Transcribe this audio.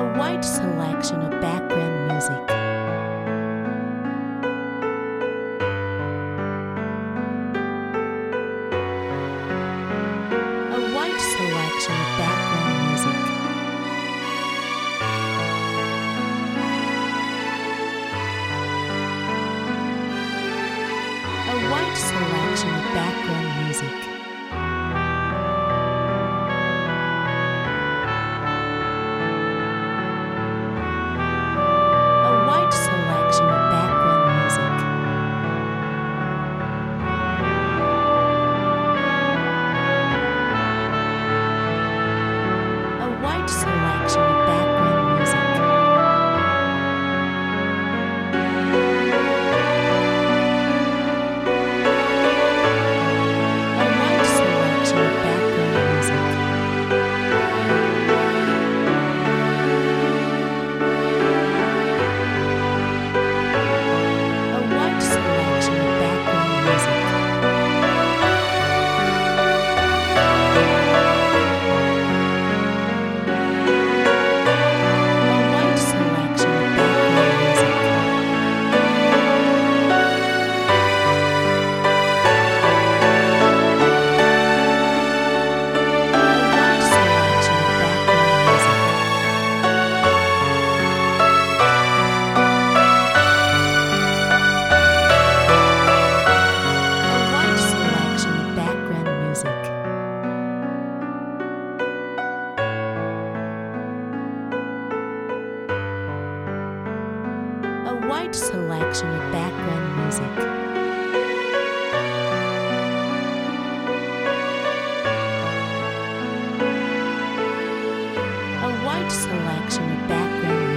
wide selection of background music. A wide selection of background music. A wide selection of background music. A wide selection of background music. A wide selection of background music. A wide selection of background music. A wide selection of background music. A wide selection of background music. A wide selection of background music. A wide selection of background music. A wide selection of background music. A wide selection of background